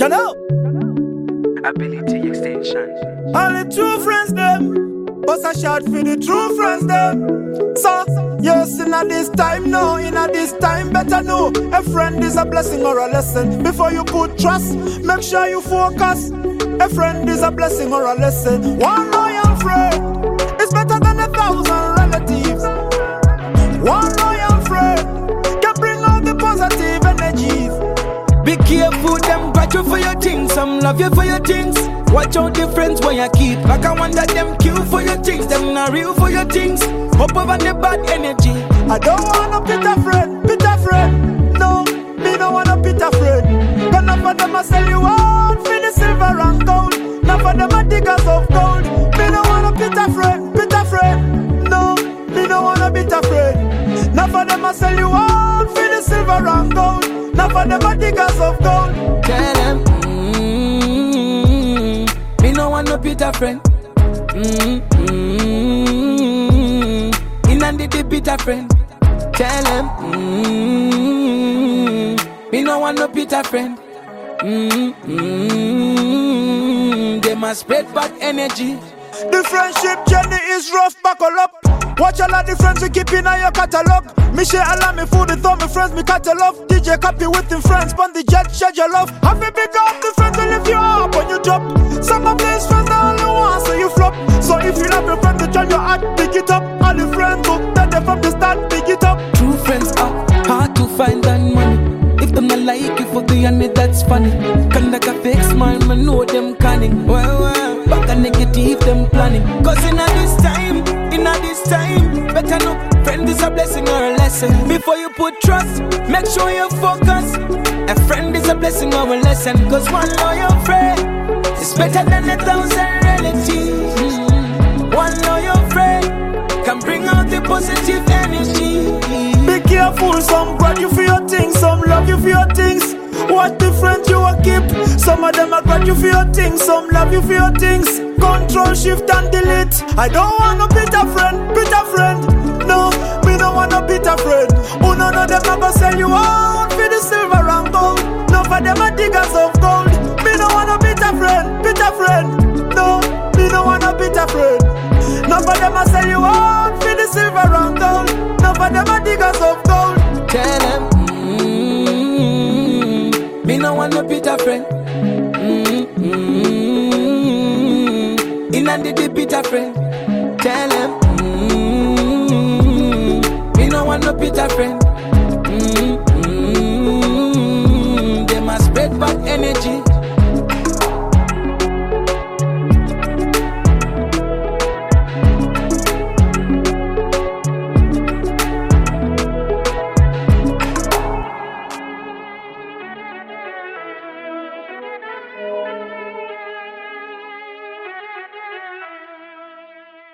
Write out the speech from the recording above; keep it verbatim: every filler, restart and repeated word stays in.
You know? Ability extension. All the true friends them. Bust a shot for the true friends them. So, yes, in a this time now, in a this time better know. A friend is a blessing or a lesson. Before you put trust, make sure you focus. A friend is a blessing or a lesson. One loyal friend is better than a thousand relatives. One loyal friend can bring out the positive energies. Be careful, them got you for your things. Some love you for your things. Watch out the friends where you keep. Like I wonder them kill for your things. Them not real for your things. Up over the bad energy. I don't wanna pit a friend, pit a friend. No, me don't wanna pit a friend. But none of them a sell you out for the silver and gold. None of them a diggers of gold. Me don't wanna pit a friend, pit a friend. No, me don't wanna pit a friend. None of them a sell you out for the silver and gold. None of them a diggers of gold. Tell them, mm-hmm. Me no want no bitter friend. Mm-hmm. In and the bitter friend. Tell them, mm-hmm. Me no want no bitter friend. Mm-hmm. They must spread bad energy. The friendship journey is rough, buckle up. Watch all of the friends we keep in your catalog. Me share allow me food, with all my friends, me catalog. D J copy with them friends, spun the jet, schedule love. Have me big up the friends who lift you up when you drop. Some of these friends the only ones so you flop. So if you love your friend, they join your heart, pick it up. All the friends who tell them from the start, pick it up. True friends are hard to find than money. If them not like you for being me, that's funny. Can like a fake smile, man know them cunning. Well, well, back a negative, them planning. Cause in a this time, in a this time, better know, friend is a blessing or a lesson. Before you put trust, make sure you focus. A friend is a blessing or a lesson. Cause one loyal friend is better than a thousand relatives. One loyal friend can bring out the positive energy. Be careful, some grudge you for your things, some love you for your things. What different you will keep? Some of them are grudge you for your things, some love you for your things. Control, shift and delete. I don't want no bitter friend, bitter friend. No, me don't want no bitter friend. Who none of them never sell you out for the silver and gold. None of them are diggers of gold. Me don't want no bitter friend, bitter friend. No, me don't want no bitter friend. None of them are sell you out for the silver and gold. None of them are diggers of gold. Tell them, mm-hmm. Me no want no bitter friend. Mm-hmm. In and the bitter friend. Tell them, mm-hmm. Me no want no bitter friend. Mm-hmm. They must spread bad energy.